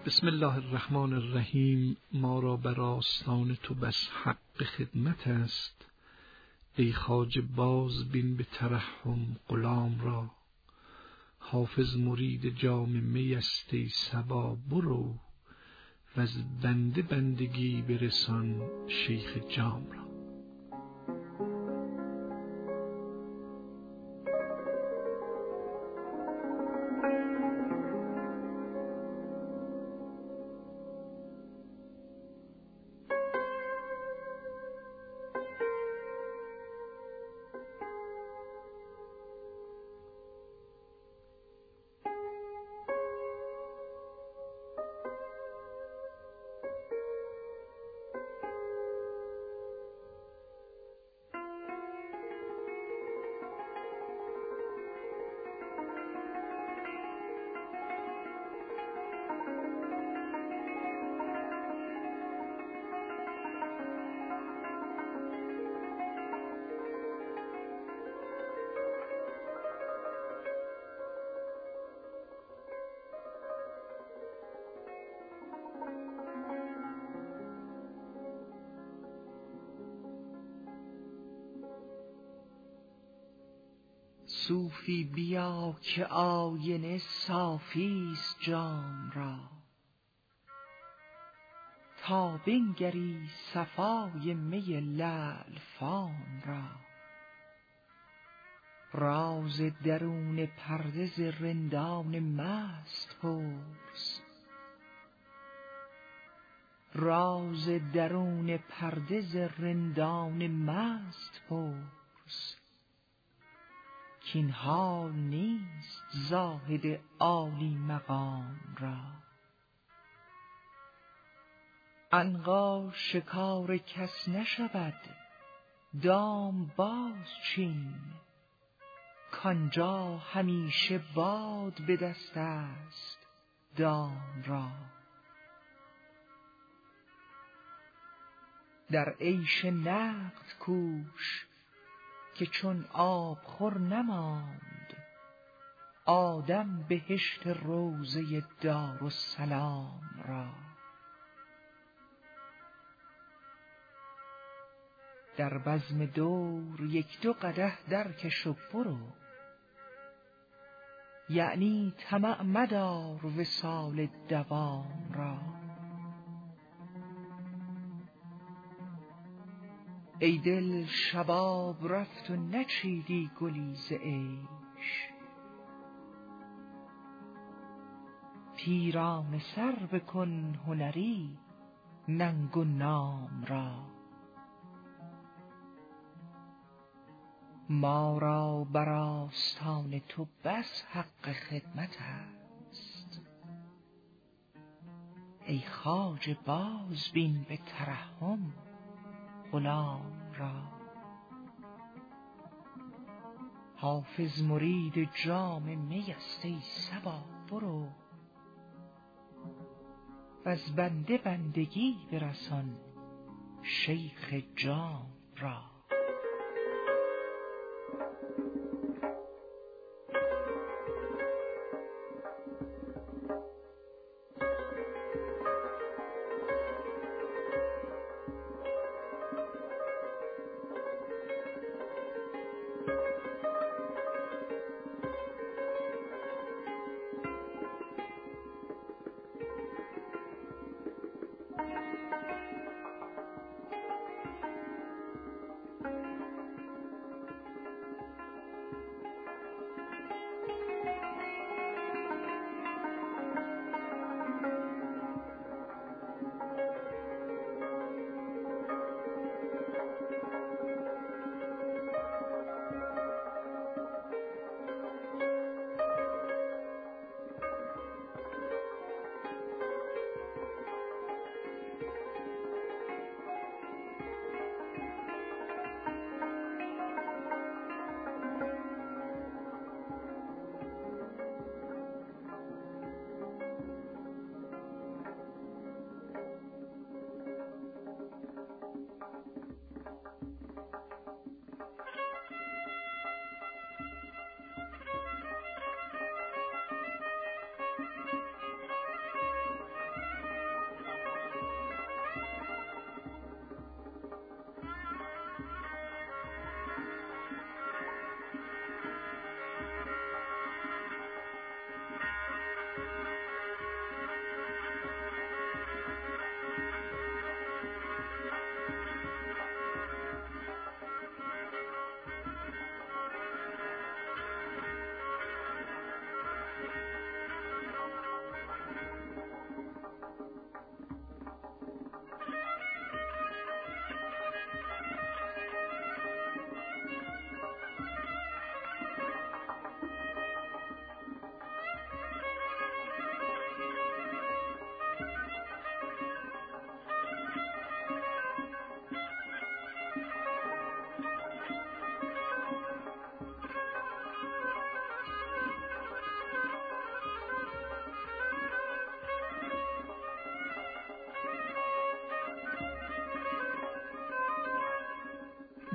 بسم الله الرحمن الرحیم. ما را بر آستان تو بس حق خدمت است، ای خواجه باز بین به ترحم غلام را. حافظ مرید جام می است ای صبا برو، وز بنده بندگی برسان شیخ جام را. صوفی بیا که آینه صافیست جام را، تا بنگری صفای می لعل فام را. راز درون پرده ز رندان مست پرس، راز درون پرده ز رندان مست پرس. کین حال نیست زاهد عالی مقام را. عنقا شکار کس نشود دام باز چین، کانجا همیشه باد به دست است دام را. در عیش نقد کوش که چون آبخور نماند، آدم بهشت روضه دارالسلام را. در بزم دور یک دو قدح درکش و برو، یعنی طمع مدار وصال دوام را. ای دل شباب رفت و نچیدی گلی ز عیش، پیرانه سر بکن هنری ننگ و نام را. ما را بر آستان تو بس حق خدمت است، ای خواجه باز بین به ترحم غلام را. حافظ مرید جام می است ای صبا برو، وز بنده بندگی برسان شیخ جام را.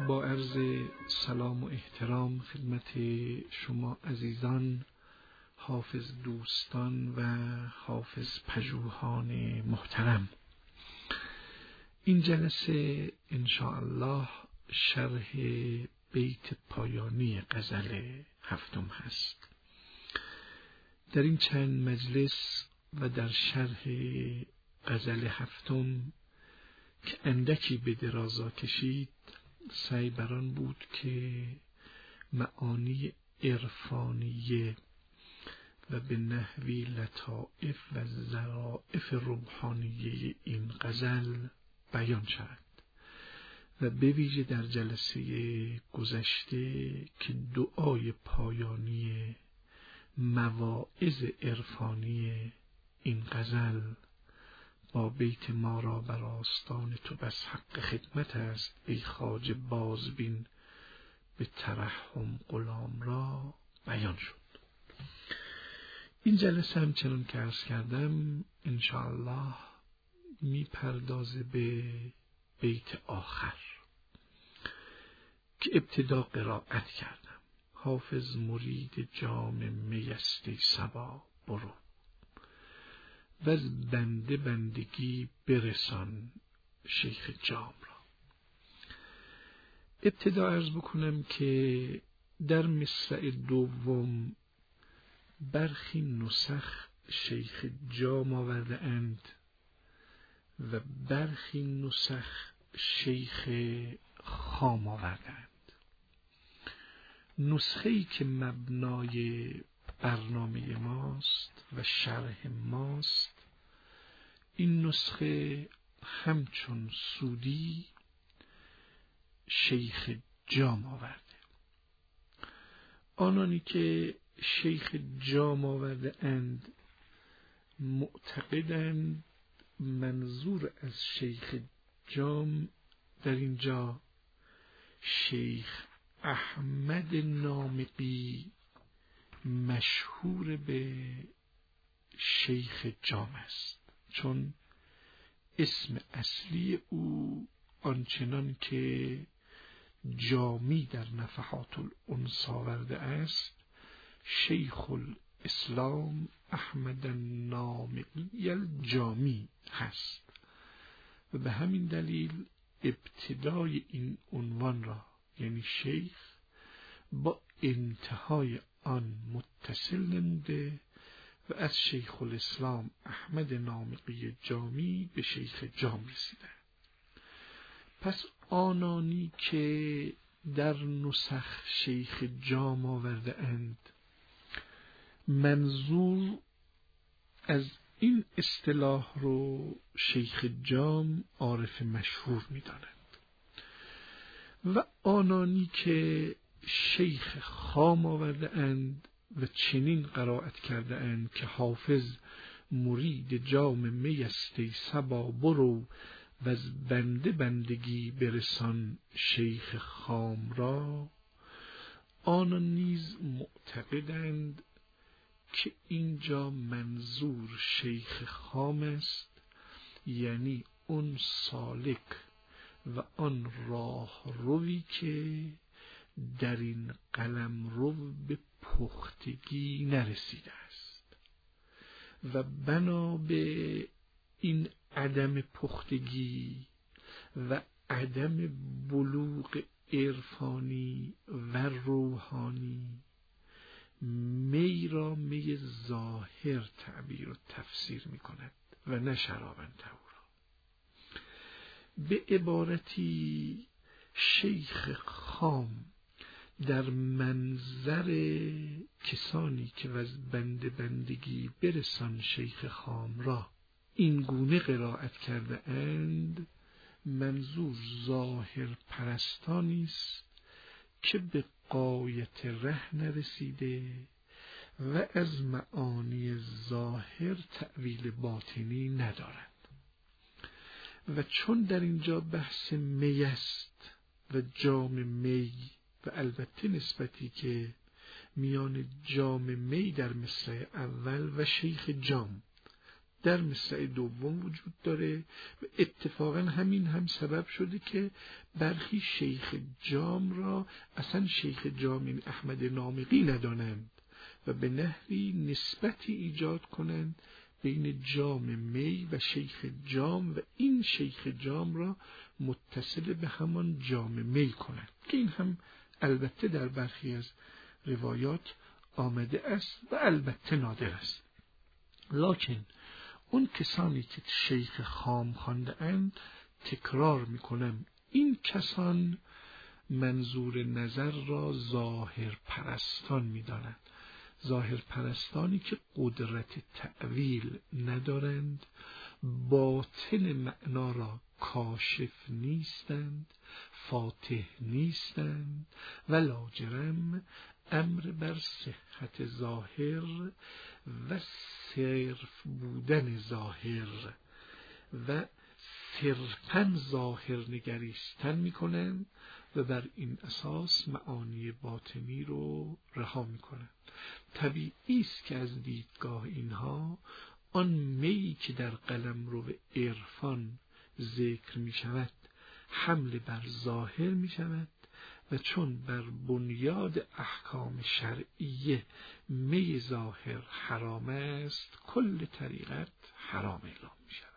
با عرض سلام و احترام خدمت شما عزیزان، حافظ دوستان و حافظ پژوهان محترم، این جلسه انشاءالله شرح بیت پایانی غزل هفتم هست. در این چند مجلس و در شرح غزل هفتم که اندکی به درازا کشید، سعی بران بود که معانی عرفانیه و به نحوی لطائف و ظرافت روحانیه این غزل بیان شد و به ویژه در جلسه گذشته که دعای پایانی مواعظ عرفانی این غزل با بیت ما را بر آستان تو بس حق خدمت است ای خواجه بازبین به ترحم غلام را بیان شد. این جلسه همچنان که عرض کردم انشاءالله میپردازه به بیت آخر که ابتدا قرائت کردم. حافظ مرید جام می است ای صبا برو و از بنده بندگی برسان شیخ جام را. ابتدا عرض بکنم که در مصرع دوم برخی نسخ شیخ جام آورده اند و برخی نسخ شیخ خام آورده اند. نسخه‌ای که مبنای برنامه ماست و شرح ماست، این نسخه همچون سودی شیخ جام آورده. آنانی که شیخ جام آورده اند معتقدند منظور از شیخ جام در اینجا شیخ احمد نامقی مشهور به شیخ جام است، چون اسم اصلی او آنچنان که جامی در نفحات الانس آورده است شیخ الاسلام احمد نامقی الجامی هست و به همین دلیل ابتدای این عنوان را یعنی شیخ با انتهای آن متصل نموده و از شیخ الاسلام احمد نامقی جامی به شیخ جام رسیده. پس آنانی که در نسخ شیخ جام آورده اند منظور از این اصطلاح رو شیخ جام عارف مشهور می‌دانند و آنانی که شیخ خام آورده اند و چنین قرائت کرده اند که حافظ مرید جام می است ای صبا برو و از بنده بندگی برسان شیخ خام را، آنان نیز معتقدند که اینجا منظور شیخ خام است، یعنی اون سالک و آن راه روی که در این قلمرو به پختگی نرسیده است و بنا به این عدم پختگی و عدم بلوغ عرفانی و روحانی می را می ظاهر تعبیر و تفسیر می کند و نه شرابن طهورا. به عبارتی شیخ خام در منظر کسانی که از بندگی برسان شیخ خام را این گونه قرائت کرده اند منظور ظاهر پرستانی است که به غایت ره نرسیده و از معانی ظاهر تأویل باطنی ندارند. و چون در اینجا بحث می است و جام می و البته نسبتی که میان جام می در مصرع اول و شیخ جام در مصرع دوم وجود داره و اتفاقا همین هم سبب شده که برخی شیخ جام را اصلا شیخ جام یعنی احمد نامقی ندانند و به نحوی نسبتی ایجاد کنند بین جام می و شیخ جام و این شیخ جام را متصل به همان جام می کنند که این هم البته در برخی از روایات آمده است و البته نادر است. لکن اون کسانی که شیخ خام خوانده اند، تکرار میکنم، این کسان منظور نظر را ظاهر پرستان میدانند، ظاهر پرستانی که قدرت تأویل ندارند، باطن معنا را کاشف نیستند، فاتح نیستند و لاجرم امر بر صحت ظاهر و صرف بودن ظاهر و صرفاً ظاهر نگریستن میکنند و بر این اساس معانی باطنی رو رها میکنند. طبیعی است که از دیدگاه اینها آن می که در قلمرو عرفان ذکر می شود حمل بر ظاهر می شود و چون بر بنیاد احکام شرعیه می ظاهر حرام است، کل طریقت حرام اعلام می شود.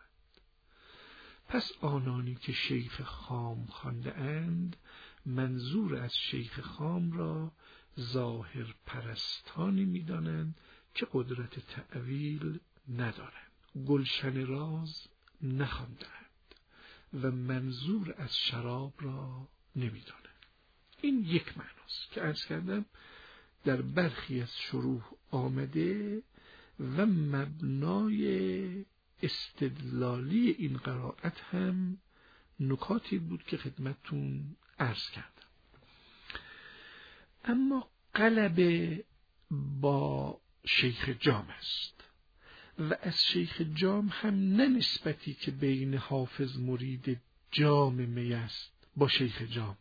پس آنانی که شیخ خام خوانده اند، منظور از شیخ خام را ظاهر پرستانی می دانند که قدرت تأویل ندارند، گلشن راز نخواندند و منظور از شراب را نمی دانند. این یک معناست که عرض کردم در برخی از شروح آمده و مبنای استدلالی این قرائت هم نکاتی بود که خدمتتون عرض کردم. اما قلب با شیخ جام است و از شیخ جام هم نه نسبتی که بین حافظ مرید جام می است با شیخ جام،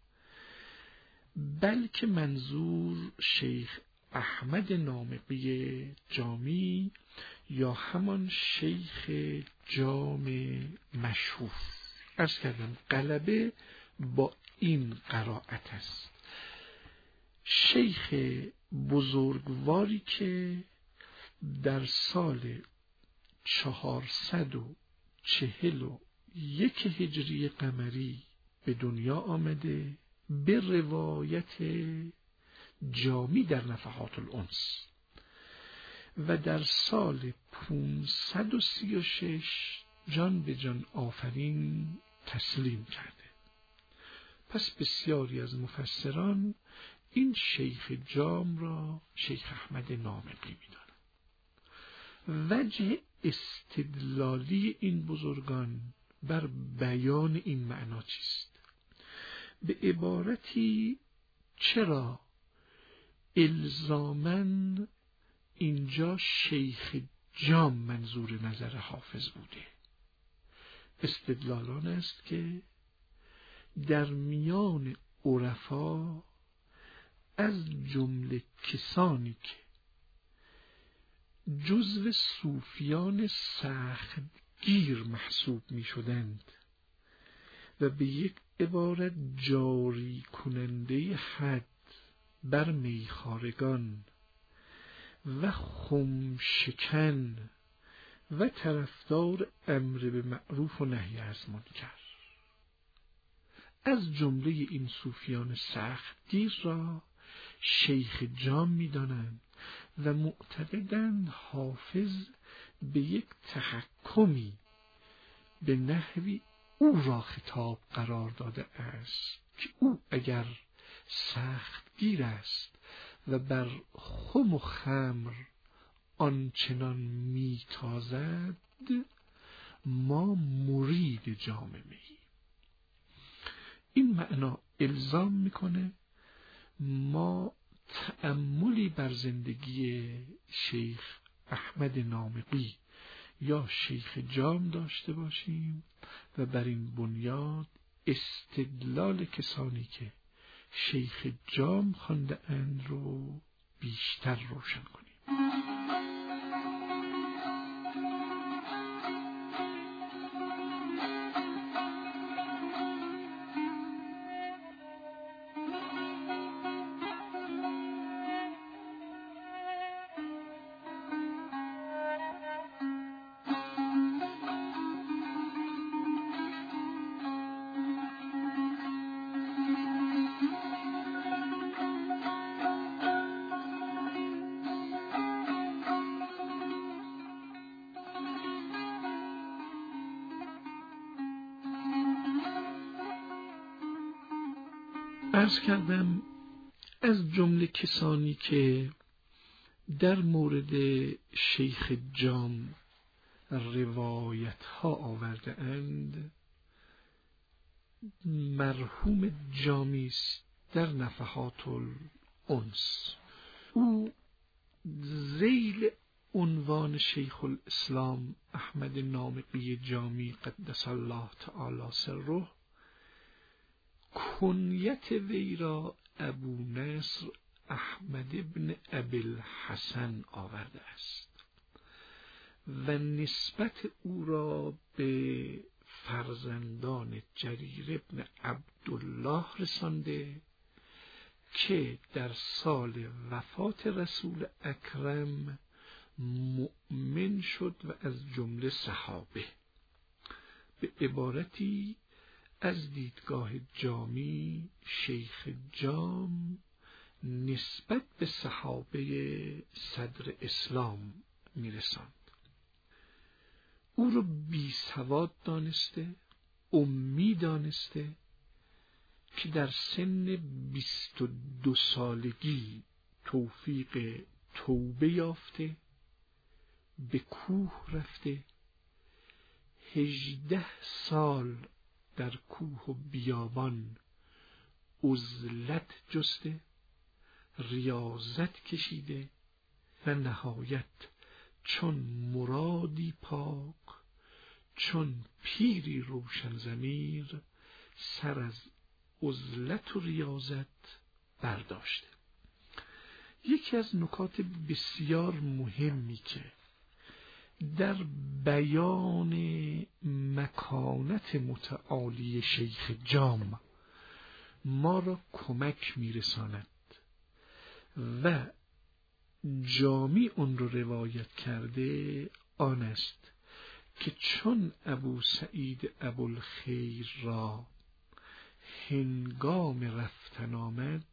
بلکه منظور شیخ احمد نامقی جامی یا همان شیخ جام مشهور. عرض کردم قلبه با این قرائت است. شیخ بزرگواری که در سال 441 هجری قمری به دنیا آمده، به روایت جامی در نفحات الانس، و در سال 536 جان به جان آفرین تسلیم کرده. پس بسیاری از مفسران این شیخ جام را شیخ احمد نامقی می‌دانند. وجه استدلالی این بزرگان بر بیان این معنا چیست؟ به عبارتی چرا الزاماً اینجا شیخ جام منظور نظر حافظ بوده؟ استدلالان است که در میان عرفا از جمله کسانی که جزو صوفیان سختگیر محسوب می شدند و به یک عبارت جاری کننده حد بر میخوارگان و خمشکن و طرفدار امر به معروف و نهی از منکر، از جمله این صوفیان سختگیر را شیخ جام می دانند و معتقدند حافظ به یک تحکمی به نحوی او را خطاب قرار داده است که او اگر سختگیر است و بر خم و خمر آنچنان میتازد، ما مرید جام می. این معنا الزام میکنه ما تأملی بر زندگی شیخ احمد نامقی یا شیخ جام داشته باشیم و بر این بنیاد استدلال کسانی که شیخ جام خوانده اند رو بیشتر روشن کنیم. عرض کردم از جمله کسانی که در مورد شیخ جام روایت ها آورده اند مرحوم جامی است در نفحات الانس. او ذیل عنوان شیخ الاسلام احمد نامقی جامی قدس الله تعالی سره، کنیت وی را ابو نصر احمد ابن ابی الحسن آورده است و نسبت او را به فرزندان جریر ابن عبدالله رسانده که در سال وفات رسول اکرم مؤمن شد و از جمله صحابه. به عبارتی از دیدگاه جامی شیخ جام نسبت به صحابه صدر اسلام میرساند. او رو بی سواد دانسته، امی دانسته که در سن 22 سالگی توفیق توبه یافته، به کوه رفته، 18 سال در کوه و بیابان عزلت جسته، ریاضت کشیده و نهایت چون مرادی پاک، چون پیری روشن ضمیر سر از عزلت و ریاضت برداشته. یکی از نکات بسیار مهمی که در بیان مکانت متعالی شیخ جام ما را کمک میرساند و جامی اون رو روایت کرده آن است که چون ابو سعید ابوالخیر را هنگام رفتن آمد،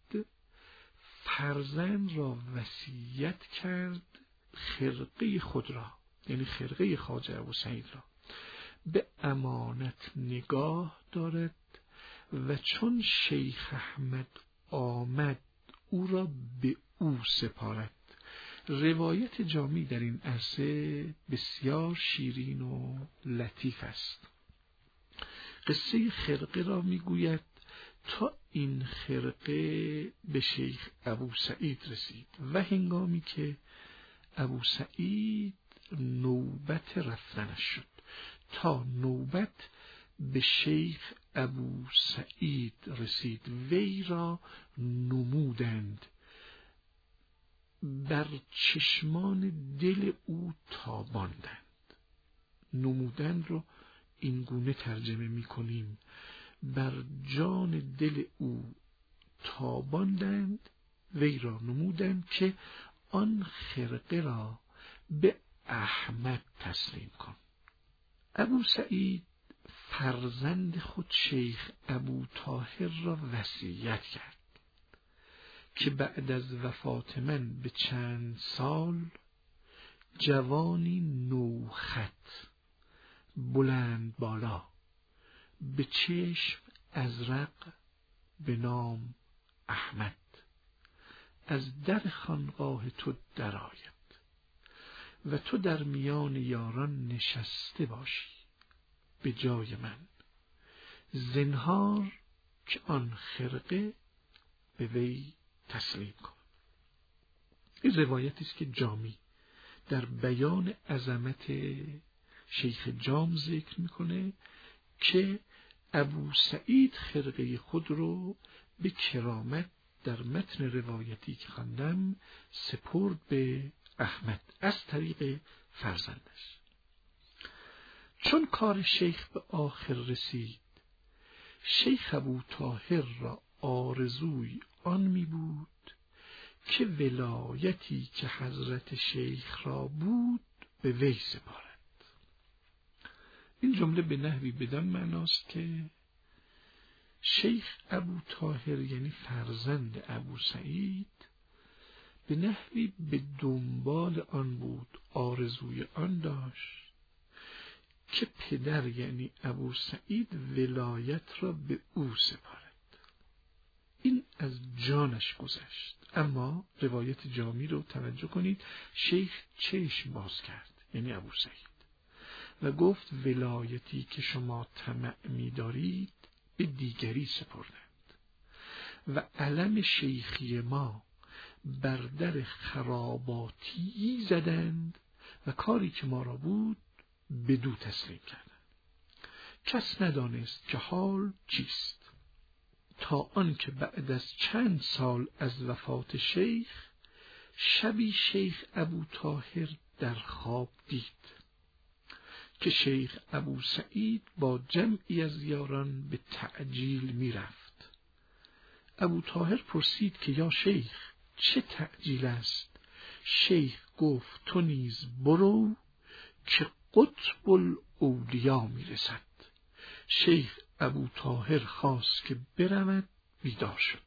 فرزند را وصیت کرد خرقه خود را، یعنی خرقه خواجه ابو سعید را، به امانت نگاه دارد و چون شیخ احمد آمد او را به او سپارد. روایت جامی در این عرصه بسیار شیرین و لطیف است. قصه خرقه را میگوید تا این خرقه به شیخ ابو سعید رسید و هنگامی که ابو سعید نوبت رفتنش شد، تا نوبت به شیخ ابو سعید رسید وی را نمودند، بر چشمان دل او تاباندند. نمودند رو این گونه ترجمه می کنیم: بر جان دل او تاباندند، وی را نمودند که آن خرقه را به احمد تسلیم کن. ابو سعید فرزند خود شیخ ابو طاهر را وصیت کرد که بعد از وفات من به چند سال جوانی نوخط بلند بالا به چشم ازرق به نام احمد از در خانقاه تو درآید و تو در میان یاران نشسته باشی به جای من، زنهار که آن خرقه به وی تسلیم کن. این روایتی است که جامی در بیان عظمت شیخ جام ذکر میکنه که ابو سعید خرقه خود رو به کرامت در متن روایتی که خواندم سپرد به احمد از طریق فرزندش. چون کار شیخ به آخر رسید، شیخ ابو طاهر را آرزوی آن می بود که ولایتی که حضرت شیخ را بود به وی سپارد. این جمله به نحوی بدان معناست که شیخ ابو طاهر یعنی فرزند ابو سعید به نحوی به دنبال آن بود، آرزوی آن داشت که پدر یعنی ابو سعید ولایت را به او سپارد. این از جانش گذشت. اما روایت جامی رو توجه کنید، شیخ چشم باز کرد، یعنی ابو سعید، و گفت ولایتی که شما طمع می‌دارید به دیگری سپردند و علم شیخی ما بر در خراباتی زدند و کاری که ما را بود بدو تسلیم کردند. کس ندانست که حال چیست، تا آنکه بعد از چند سال از وفات شیخ، شبی شیخ ابو طاهر در خواب دید که شیخ ابو سعید با جمعی از یاران به تعجیل می رفت. ابو طاهر پرسید که یا شیخ چه تعجیل است؟ شیخ گفت تو نیز برو که قطب الاولیا می رسد. شیخ ابو طاهر خواست که برود، بیدار شد.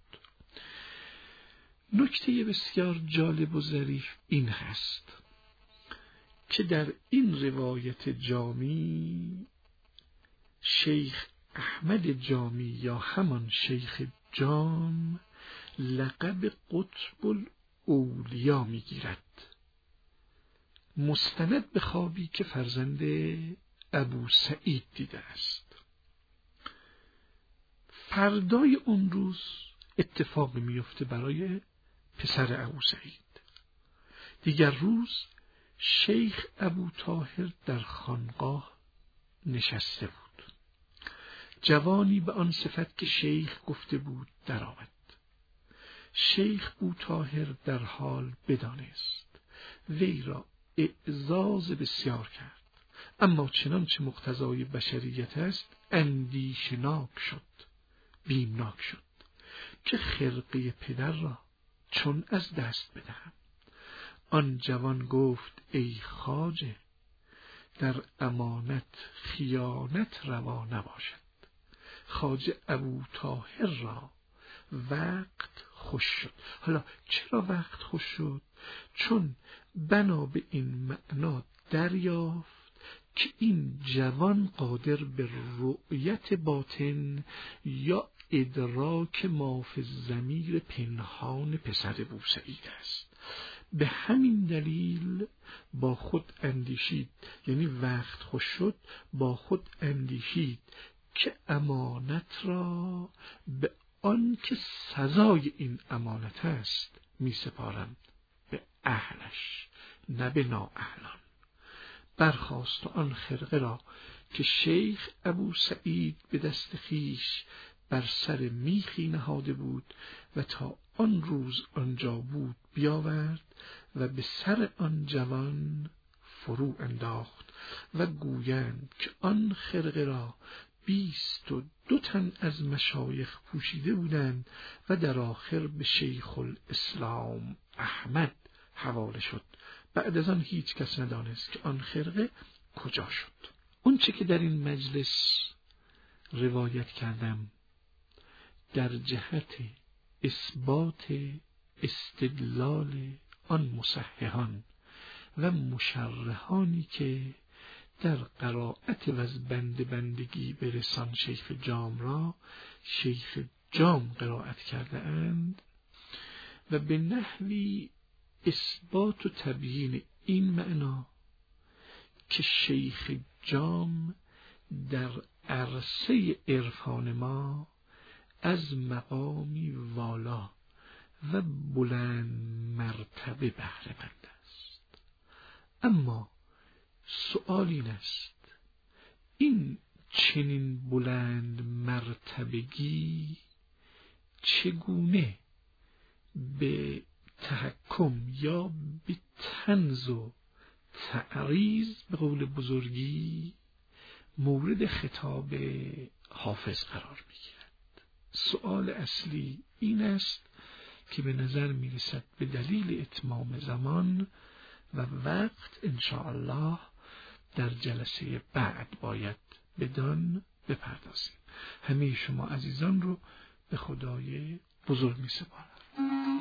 نکته بسیار جالب و ظریف این هست که در این روایت جامی شیخ احمد جامی یا همان شیخ جام لقب قطب الاولیا میگیرد، مستند به خوابی که فرزند ابو سعید دیده است. فردای اون روز اتفاقی میفته برای پسر ابو سعید. دیگر روز شیخ ابو طاهر در خانقاه نشسته بود. جوانی به آن صفت که شیخ گفته بود درآمد. شیخ ابو طاهر در حال بدانست، وی را اعزاز بسیار کرد، اما چنانچه مقتضای بشریت است اندیشناک شد، بیمناک شد که خرقه پدر را چون از دست بدهم. آن جوان گفت ای خواجه، در امانت خیانت روا نباشد. خواجه ابو طاهر را وقت خوش شد. حالا چرا وقت خوش شد؟ چون بنا به این معنا دریافت که این جوان قادر به رؤیت باطن یا ادراک ما فی الضمیر پنهان پسر ابو سعید است. به همین دلیل با خود اندیشید، یعنی وقت خوش شد، با خود اندیشید که امانت را به آن که سزای این امانت است می سپارم، به اهلش نه به نااهلان. برخاست و آن خرقه را که شیخ ابو سعید به دست خیش بر سر میخی نهاده بود و تا آن روز آنجا بود بیاورد و به سر آن جوان فرو انداخت و گویند که آن خرقه را 22 تن از مشایخ پوشیده بودند و در آخر به شیخ الاسلام احمد حواله شد. بعد از آن هیچ کس ندانست که آن خرقه کجا شد. اون چه که در این مجلس روایت کردم در جهت اثبات استدلال آن مصححان و مشرحانی که در قرائت و از بندگی به رسان شیخ جام را شیخ جام قرائت کرده اند و به نحوی اثبات و تبیین این معنا که شیخ جام در عرصه عرفان ما از مقامی والا و بلند مرتبه بهره مند است. اما سؤال این است، این چنین بلند مرتبگی چگونه به تحکم یا به طنز و تعریض به قول بزرگی مورد خطاب حافظ قرار میگیرد؟ سؤال اصلی این است که به نظر میرسد به دلیل اتمام زمان و وقت انشاءالله در جلسه بعد باید بدان بپردازیم. همه شما عزیزان رو به خدای بزرگ میسپارم.